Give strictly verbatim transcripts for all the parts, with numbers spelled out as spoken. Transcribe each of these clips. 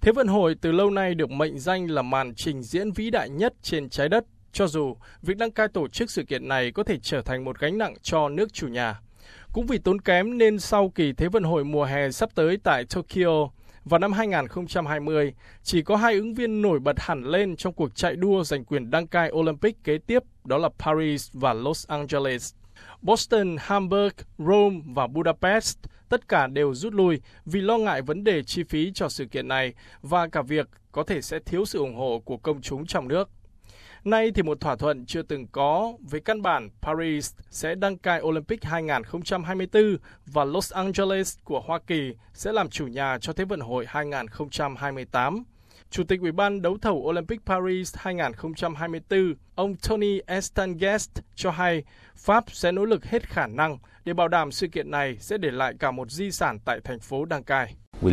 Thế vận hội từ lâu nay được mệnh danh là màn trình diễn vĩ đại nhất trên trái đất, cho dù việc đăng cai tổ chức sự kiện này có thể trở thành một gánh nặng cho nước chủ nhà. Cũng vì tốn kém nên sau kỳ Thế vận hội mùa hè sắp tới tại Tokyo vào năm hai không hai không, chỉ có hai ứng viên nổi bật hẳn lên trong cuộc chạy đua giành quyền đăng cai Olympic kế tiếp, đó là Paris và Los Angeles. Boston, Hamburg, Rome và Budapest tất cả đều rút lui vì lo ngại vấn đề chi phí cho sự kiện này và cả việc có thể sẽ thiếu sự ủng hộ của công chúng trong nước. Nay thì một thỏa thuận chưa từng có về căn bản Paris sẽ đăng cai Olympic hai không hai tư và Los Angeles của Hoa Kỳ sẽ làm chủ nhà cho Thế vận hội hai không hai tám. Chủ tịch Ủy ban đấu thầu Olympic Paris hai không hai tư, ông Tony Estanguet cho hay Pháp sẽ nỗ lực hết khả năng để bảo đảm sự kiện này sẽ để lại cả một di sản tại thành phố đăng cai.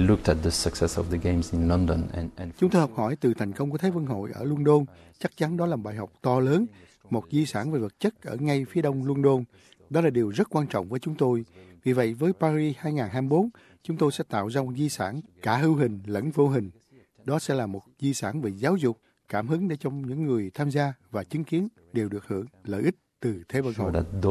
Chúng tôi học hỏi từ thành công của Thế vận hội ở London, chắc chắn đó là bài học to lớn, một di sản về vật chất ở ngay phía đông London. Đó là điều rất quan trọng với chúng tôi. Vì vậy, với Paris hai không hai tư, chúng tôi sẽ tạo ra một di sản cả hữu hình lẫn vô hình. Đó sẽ là một di sản về giáo dục, cảm hứng để cho những người tham gia và chứng kiến đều được hưởng lợi ích từ Thế vận hội.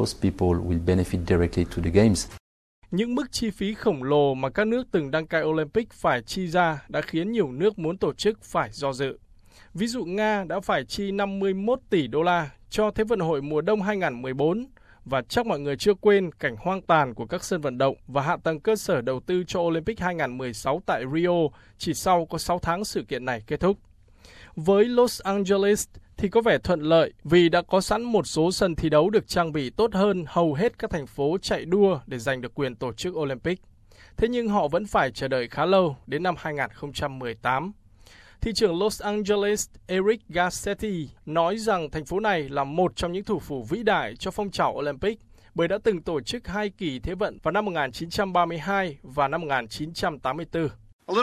Những mức chi phí khổng lồ mà các nước từng đăng cai Olympic phải chi ra đã khiến nhiều nước muốn tổ chức phải do dự. Ví dụ Nga đã phải chi năm mươi mốt tỷ đô la cho Thế vận hội mùa đông hai không một bốn và chắc mọi người chưa quên cảnh hoang tàn của các sân vận động và hạ tầng cơ sở đầu tư cho Olympic hai không một sáu tại Rio chỉ sau có sáu tháng sự kiện này kết thúc. Với Los Angeles thì có vẻ thuận lợi vì đã có sẵn một số sân thi đấu được trang bị tốt hơn hầu hết các thành phố chạy đua để giành được quyền tổ chức Olympic. Thế nhưng họ vẫn phải chờ đợi khá lâu đến năm hai không một tám. Thị trưởng Los Angeles Eric Garcetti nói rằng thành phố này là một trong những thủ phủ vĩ đại cho phong trào Olympic bởi đã từng tổ chức hai kỳ thế vận vào năm một nghìn chín trăm ba mươi hai và năm một nghìn chín trăm tám mươi tư.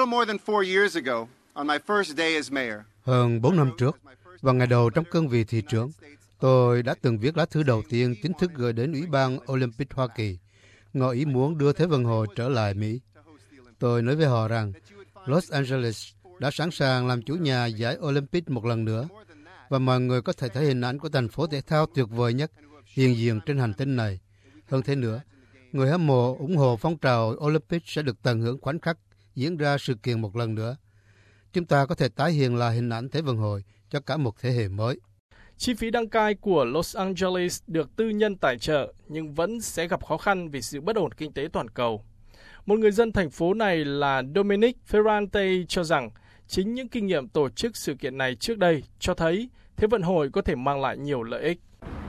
Hơn bốn năm trước, vào ngày đầu trong cương vị thị trưởng, tôi đã từng viết lá thư đầu tiên chính thức gửi đến Ủy ban Olympic Hoa Kỳ, ngỏ ý muốn đưa Thế vận hội trở lại Mỹ. Tôi nói với họ rằng Los Angeles đã sẵn sàng làm chủ nhà giải Olympic một lần nữa, và mọi người có thể thấy hình ảnh của thành phố thể thao tuyệt vời nhất hiện diện trên hành tinh này. Hơn thế nữa, người hâm mộ ủng hộ phong trào Olympic sẽ được tận hưởng khoảnh khắc diễn ra sự kiện một lần nữa. Chúng ta có thể tái hiện lại hình ảnh Thế vận hội cho cả một thế hệ mới. Chi phí đăng cai của Los Angeles được tư nhân tài trợ nhưng vẫn sẽ gặp khó khăn vì sự bất ổn kinh tế toàn cầu. Một người dân thành phố này là Dominic Ferrante cho rằng chính những kinh nghiệm tổ chức sự kiện này trước đây cho thấy Thế vận hội có thể mang lại nhiều lợi ích.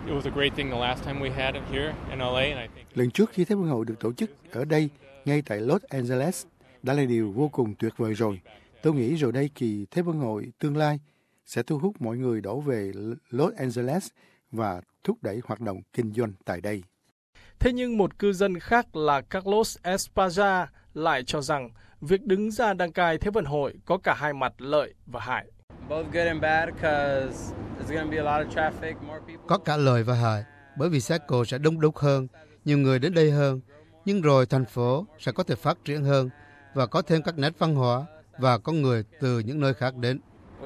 Lần trước khi Thế vận hội được tổ chức ở đây, ngay tại Los Angeles, đã là điều vô cùng tuyệt vời rồi. Tôi nghĩ rồi đây kỳ Thế vận hội tương lai sẽ thu hút mọi người đổ về Los Angeles và thúc đẩy hoạt động kinh doanh tại đây. Thế nhưng một cư dân khác là Carlos Esparza lại cho rằng việc đứng ra đăng cai Thế vận hội có cả hai mặt lợi và hại. Có cả lợi và hại, bởi vì xe cộ sẽ đông đúc hơn, nhiều người đến đây hơn, nhưng rồi thành phố sẽ có thể phát triển hơn và có thêm các nét văn hóa và con người từ những nơi khác đến.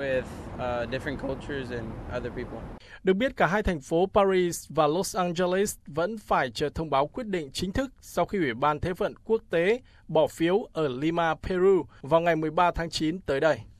Được biết cả hai thành phố Paris và Los Angeles vẫn phải chờ thông báo quyết định chính thức sau khi Ủy ban Thế vận quốc tế bỏ phiếu ở Lima, Peru vào ngày mười ba tháng chín tới đây.